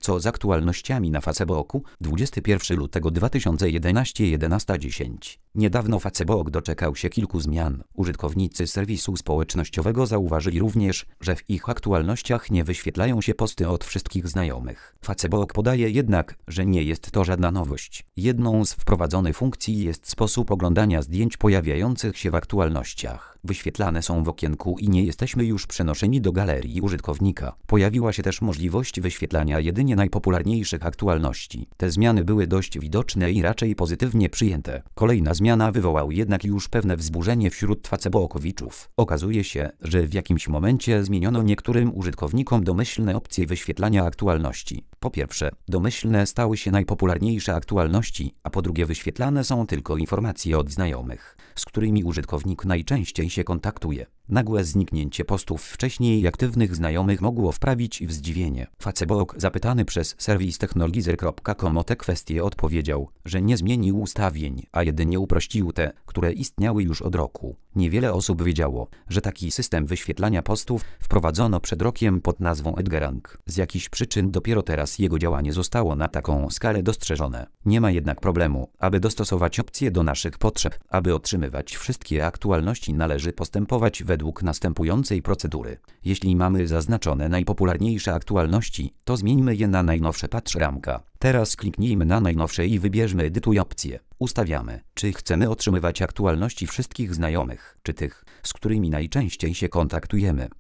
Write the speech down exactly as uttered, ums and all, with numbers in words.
Co z aktualnościami na Facebooku? dwudziestego pierwszego lutego dwa tysiące jedenastego jedenasta dziesięć. Niedawno Facebook doczekał się kilku zmian. Użytkownicy serwisu społecznościowego zauważyli również, że w ich aktualnościach nie wyświetlają się posty od wszystkich znajomych. Facebook podaje jednak, że nie jest to żadna nowość. Jedną z wprowadzonych funkcji jest sposób oglądania zdjęć pojawiających się w aktualnościach. Wyświetlane są w okienku i nie jesteśmy już przenoszeni do galerii użytkownika. Pojawiła się też możliwość wyświetlania jedynie najpopularniejszych aktualności. Te zmiany były dość widoczne i raczej pozytywnie przyjęte. Kolejna zmiana wywołała jednak już pewne wzburzenie wśród Facebookowiczów. Okazuje się, że w jakimś momencie zmieniono niektórym użytkownikom domyślne opcje wyświetlania aktualności. Po pierwsze, domyślne stały się najpopularniejsze aktualności, a po drugie wyświetlane są tylko informacje od znajomych, z którymi użytkownik najczęściej się kontaktuje. Nagłe zniknięcie postów wcześniej aktywnych znajomych mogło wprawić w zdziwienie. Facebook, zapytany przez serwis technologizer kropka com o tę kwestię, odpowiedział, że nie zmienił ustawień, a jedynie uprościł te, które istniały już od roku. Niewiele osób wiedziało, że taki system wyświetlania postów wprowadzono przed rokiem pod nazwą EdgeRank. Z jakichś przyczyn dopiero teraz jego działanie zostało na taką skalę dostrzeżone. Nie ma jednak problemu, aby dostosować opcje do naszych potrzeb. Aby otrzymywać wszystkie aktualności, należy postępować według następującej procedury. Jeśli mamy zaznaczone najpopularniejsze aktualności, to zmieńmy je na najnowsze. Patrz ramka. Teraz kliknijmy na najnowsze i wybierzmy edytuj opcję. Ustawiamy, czy chcemy otrzymywać aktualności wszystkich znajomych, czy tych, z którymi najczęściej się kontaktujemy.